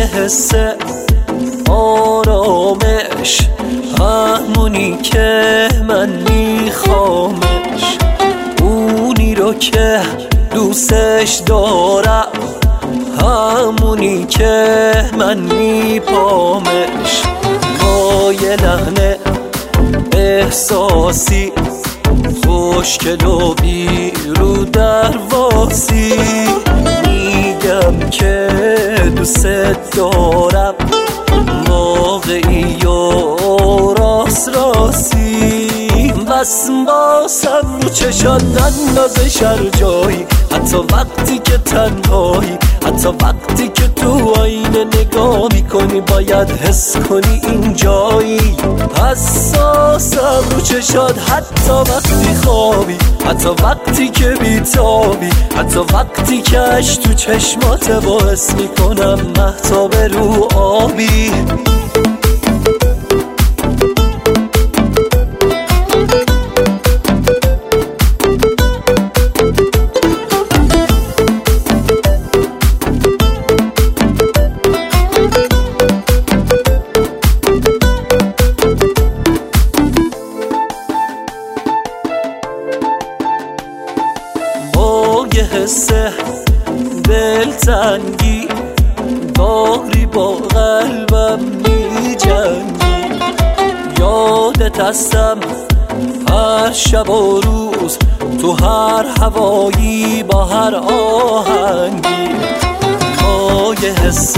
حس آرامش، همونی که من میخوامش، اونی رو که دوستش دارم، همونی که من میپامش. با یه لحن احساسی خوشگل و بی رو درواسی میگم که دوست دارم، واقعی و راست راستی. بس باسم رو چشات نندازش هر جایی، حتی وقتی که تنهایی، حتی وقتی که تو آینه نگاه میکنی باید حس کنی این جایی. حساسم رو چشات حتی وقتی خوابی، حتی وقتی که بیتابی، حتی وقتی که اش تو چشمات باعث میکنم مهتاب رو آبی. یه حس دلتنگی داری با قلبم میجنگی، یادت هستم هر شب و روز تو هر هوایی با هر آهنگی. با یه حس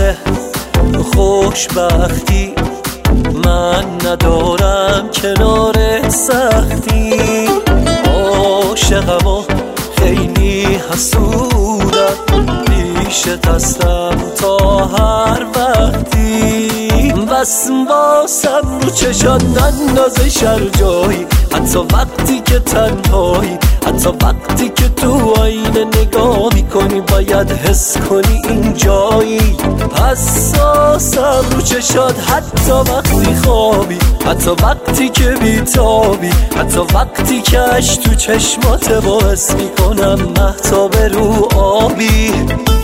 خوشبختی من ندارم کنار سختی، عاشقم و خیلی حسودم، پیشت هستم تا هر وقتی. بس باسم رو چشات نندازش هر جایی، حتی وقتی که تنهایی، حتی وقتی که تو آینه نگاه میکنی باید حس کنی این جایی. حساسم رو چشات حتی وقتی خوابی، حتی وقتی که بیتابی، حتی وقتی که اش تو چشمات باعث میکنم مهتاب رو آبی.